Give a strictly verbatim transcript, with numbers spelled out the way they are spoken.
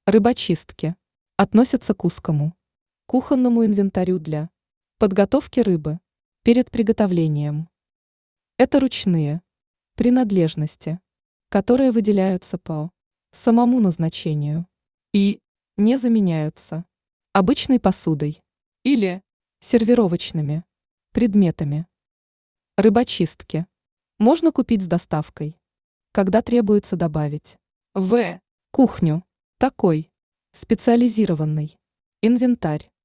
Рыбочистки относятся к узкому кухонному инвентарю для подготовки рыбы перед приготовлением. Это ручные принадлежности, которые выделяются по самому назначению и не заменяются обычной посудой или сервировочными предметами. Рыбочистки можно купить с доставкой, когда требуется добавить в кухню такой специализированный инвентарь.